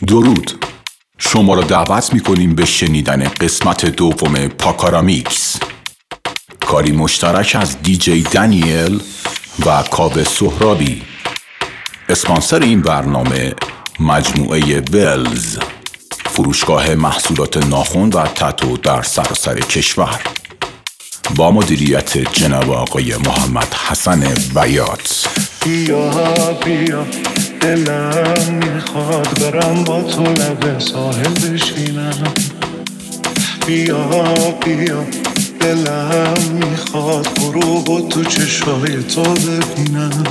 درود. شما را دعوت می‌کنیم به شنیدن قسمت دوم پاکارامیکس، کاری مشترک از دیجی دانیل و کاوه سهرابی. اسپانسر این برنامه مجموعه ولز، فروشگاه محصولات ناخن و تتو در سراسر کشور، با مدیریت جناب آقای محمد حسن بیات. بیا بیا دلم میخواد برم با تو لب ساحل بشینم. بیا بیا دلم میخواد غروب تو چشای تو ببینم.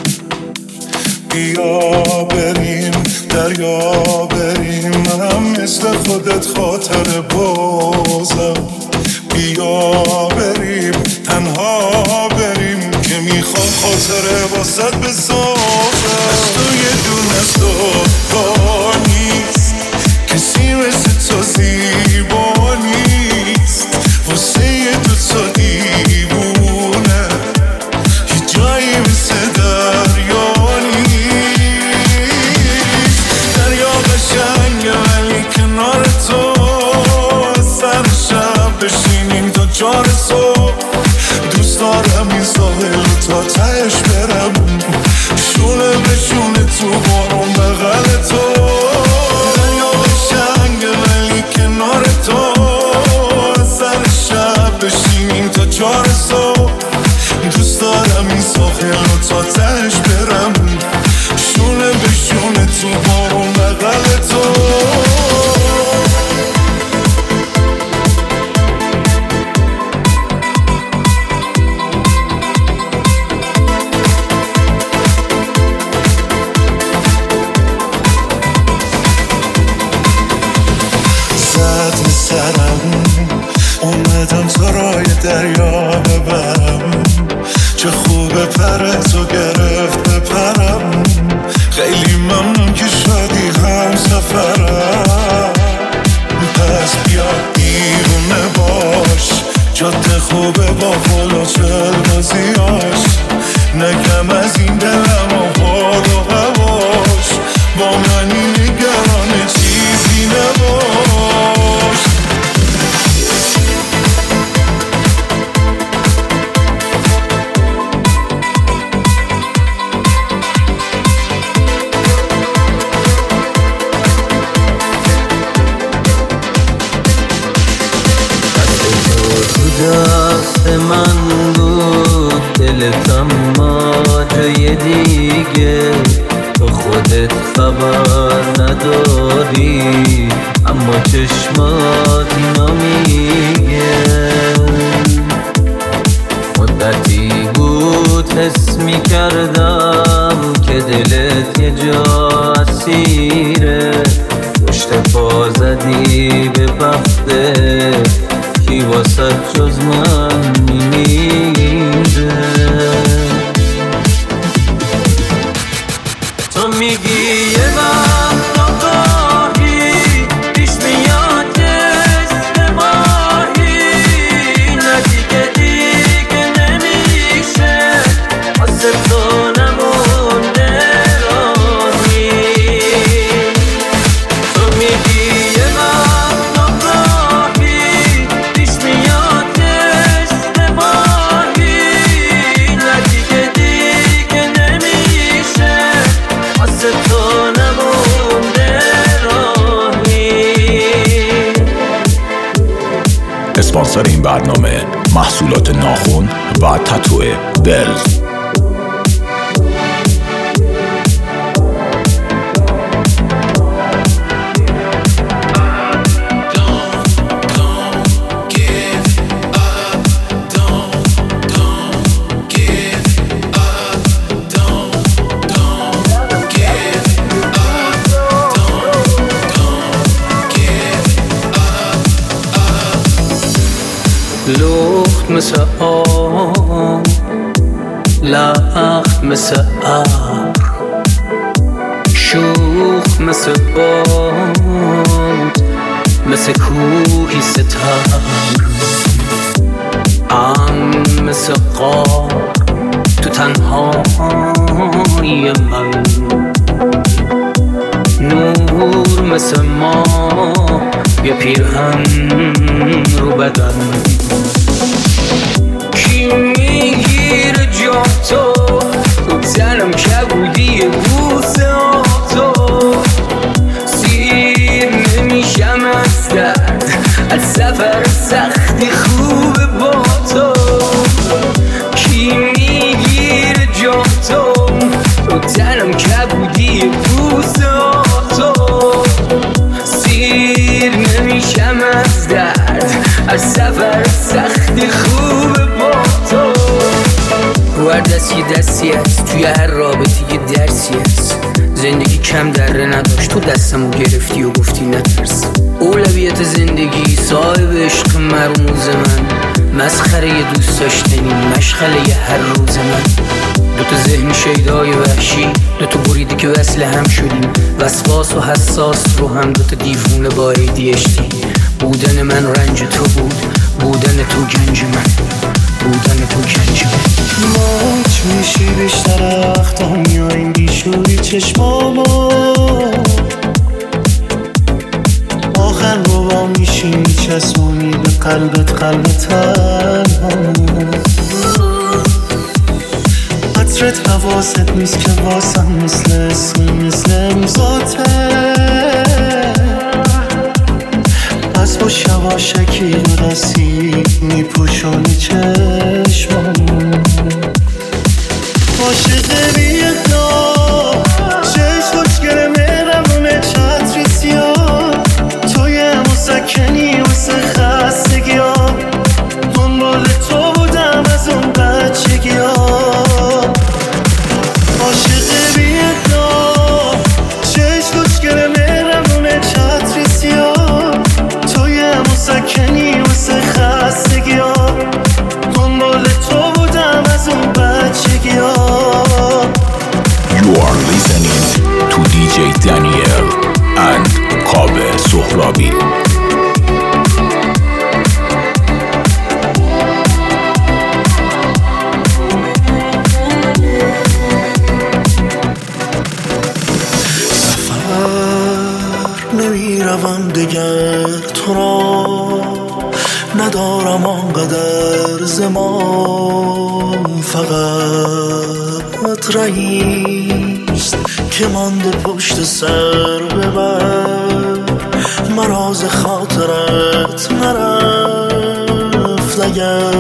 بیا بریم دریا بریم، منم مثل خودت خاطر بازم. بیا بریم تنها بریم که میخوام خاطره واسط بسازم. از تو یه دونه زیبا نیست، کسی مثل تو زیبا نیست. واسه یه دوتا دیوونه یه جایی مثل دریا نیست. دریا قشنگه ولی کنار تو سر شب بشینیم تا 4 صبح. دوست دارم این ساحل تا تهش برم، شونه به شونه تو بارون بغل تو. دریا قشنگه ولی کنار تو سر شب بشینیم تا 4 صبح. دوست دارم این ساحل تا تهش برم، شونه به شونه تو بارون بغل تو. اومدم تو رای دریا ببرم، چه خوبه پر تو گرفت بپرم. خیلی ممنون که شدی هم سفرم. پس بیا دیوونه باش، جاده خوبه با فلوچل بازیاش. نگم از این دلم و حال و هواش، با منی نگران چیزی نباش. دست من بود دلت، اما جای دیگه تو خودت خبر نداری، اما چشمات اینا میگه. مدتی بود حس میکردم که دلت یه جا اسیره. پشت پا زدی به بخته، کی واسه جز من میمیره. تو میگی یه وقت آقایی پیش میاد جسم ماهی، نه دیگه نمیشه واسه تو نمونده راهی. تو میگی یه وقت آقایی پیش میاد جسم ماهی، نه دیگه نمیشه واسه تو نمونده راهی. اسپانسر این برنامه محصولات ناخن و تتو ولز. لخت مثل آب، لخت مثل ابر، شوخ مثل باد، مثل کوهی ستر، مثل قاب تو تنهایی من. نور نور مثل ما یه پیرهن رو بدن کی میگیره جا تو تنم کبودی بوسه ها تو سیر نمیشم از درد از سفر سختی خوبه با تو کی میگیره جا تو تنم کبودی بوسه ها تو سیر نمیشم از درد از سفر سختی خوبه با تو رو هر دستی هست توی هر رابطه یه درسی هست زندگی کم دره نداشت تو دستمو گرفتی و گفتی نترس اولویت زندگی صاحب عشق مرموز من مسخره یه دوست داشتنی مشغله یه هر روز من دوتا ذهن شیدای وحشی دوتا بریده که وصل هم شدیم وسواس و حساس رو هم دوتا دیوونه با ADHD بودن من رنج تو بود بودن تو گنج من بودن تو گنج من ماچ میشی بیشتر وقتا میاییم بیشوری چشمامو آخر بابا میشی میچسبونی به قلبت قلب تنها عطرت حواست نیست که واسم مثل اسم مثل امضاته از با شواشکی برسی میپوشونی چشمم عاشق بیتا چشم خوشگره مهرمونه چتری سیاه توی مسکنی واسه خستگی ها دنبال تو بودم از اون بچگی ها عاشق بیتا چشم خوشگره مهرمونه چتری سیاه توی مسکنی واسه خستگی ها دنبال تو بودم از اون بچگی ها You are listening to DJ Daniel and کاوه سهرابی نمیروم دگر تو را ندارم آنقدر زمان فقط رهیست که مانده پشت سر ببر مراز خاطرت نرفت اگر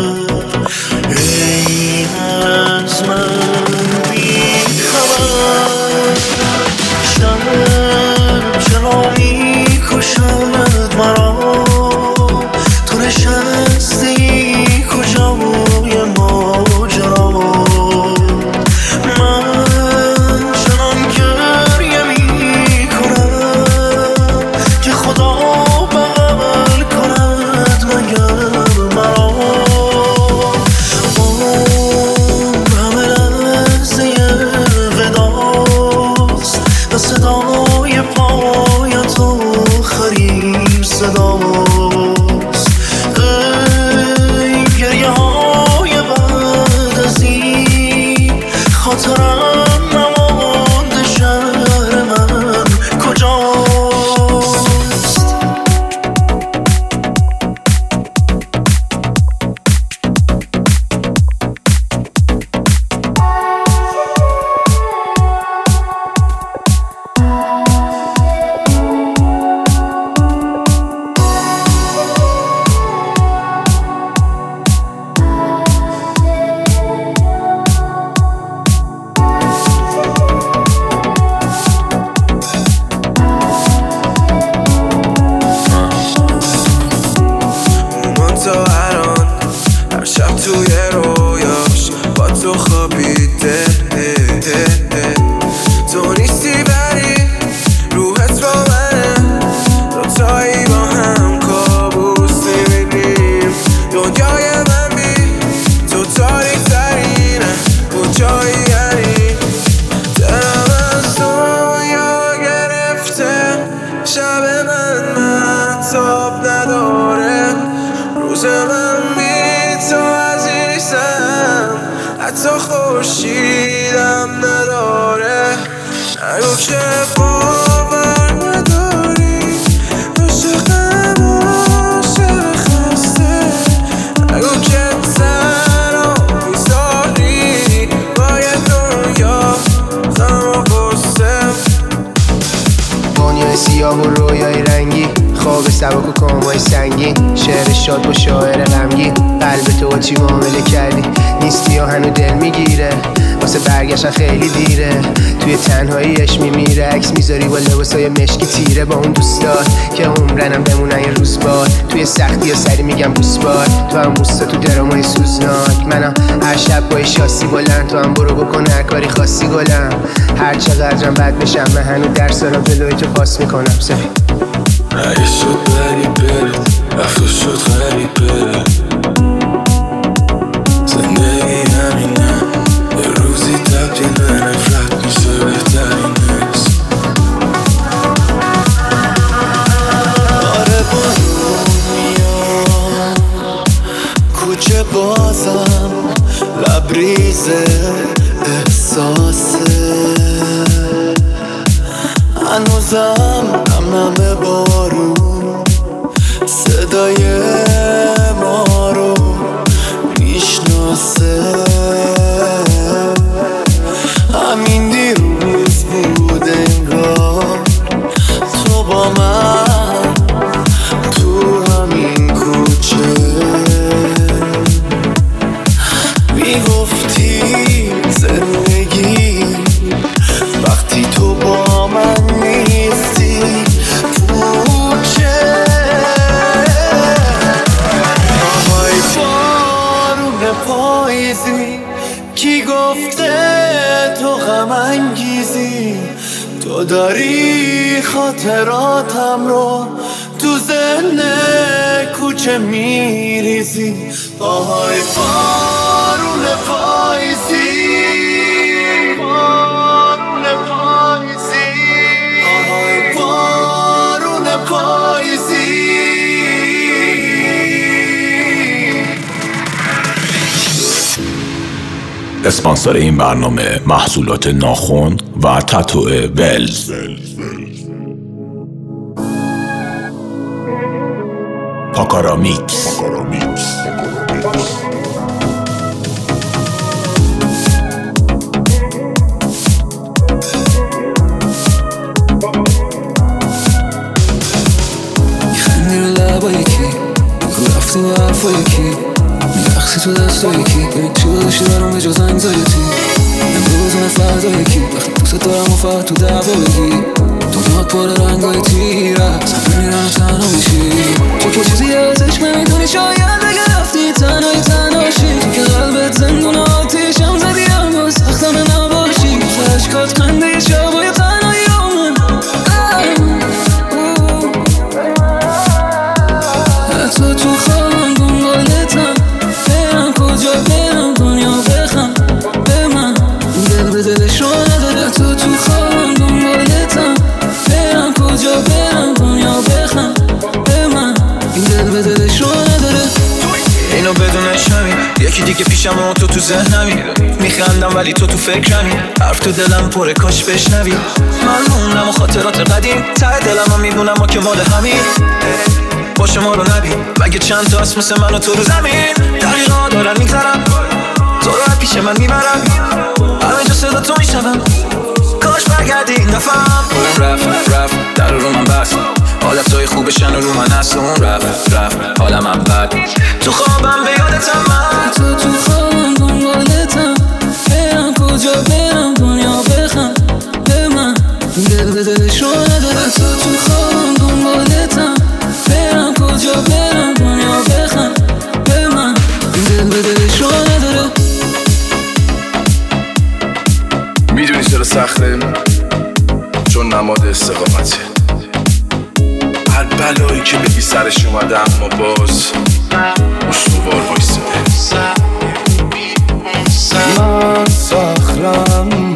ای از من بی خبر چرا میکشد مرا تو نشستی کجای ماجرا من چنان گریه میکنم که خدا بغل کند مگر مرا همه لحظه وداست و صدای پایت آخرین صداست ای گریه های بعد از این خاطرم نمانده شهر من کجاست حتی خورشیدم نداره نگو که باور چشمای سیاه و رویای رنگی، خواب سبک و کامای سنگین، شعر شاد با شاعر غمگین. قلب تو با چی معامله کردی؟ نیستی یا هنو دل میگیره، واسه برگشتن خیلی دیره. توی تنهاییش میمیره، عکس میذاری با لباسای مشکی تیره. با اون دوستات که عمرنم بمونن یه روز باد، توی سختی یا سری میگم بوس باد. تو هم بوستا تو درامای سوزناک، منم هر شب با شاسی بلند. تو هم برو بکن هر کاری خاصی گلم، هر چقدرم بد بشم من هنو درس دارم جلوی تو پاس میکنم. سفید اگه شد بری بره، رفت شد غریب بره. زندگی همینه، یه روزی تبدیل به نفرت میشه بهترین نیست. آره با میام کوچه بازم لبریزه احساسه، هنوزم نمنم بارون صدای ما رو میشناسه. همین دیروز بود انگار تو با من تو همین کوچه میگفتی زندگی وقتی تو با من نیستی پوچه. آهای بارون پاییزی کی گفته تو غم انگیزی؟ تو داری خاطراتم رو تو ذهن کوچه میریزی. آهای بارون پاییزی، بارون پاییزی، آهای بارون پاییزی. اسپانسر این برنامه محصولات ناخن و تتو ولز. پاکارا میکس. میخندی رو لبایی کی بگو رفتی و حرفایی کی میرخصی تو دستایی کی ببین چی داشتی برام به جز انگزایتی. امروز اون فردایی کی وقتی دوست دارم و فقط تو دعوا بگی. دنیات پر رنگای تیره اصلا میرم تنها میشی. تو که چیزی ازش نمیدونی، شاید اگه رفتی تنهایی تنهاشی. تو که قلبت زندون آتیشم زدی اما سختم نباشی. خشکات خنده شبای تنهایی من حتی تو خوابم دنبالتم، برم کجا برم دنیا بخم به من دل به دلش رو نداره. حتی تو خوابم دنبالتم، برم کجا برم دنیا بخم به من این دل به دلش رو نداره. اینو بدونش همین یکی دیگه پیشم و تو ذهنمی. میخندم ولی تو فکرمی، حرف تو دلم پره کاش بشنوی. من موندم و خاطرات قدیم ته دلم هم میدونم ما که مال همین. باشه ما رو نبین مگه چند تا هست مثل من و تو رو زمین. دقیقا دارن میگذرم تو رو پیش من میبرم، همه جا صدا تو میشنم. کاش برگردی این دفعم. اون رفت در رو من بست، حالتهای خوبشن و رو من هست. اون رفت حالم هم بد، تو خوابم به یادتم من. تو خوابم دنبالتم، برم کجا برم دنیا بخم به من دل به دلش رو نداره. تو خوابم دنبالتم، برم کجا برم دنیا بخم به من دل به دلش رو نداره. میدونی چرا سخته؟ چون نماد استقامته. هر بلایی که بگی سرش اومده اما باز استوار وایساده. من صخرم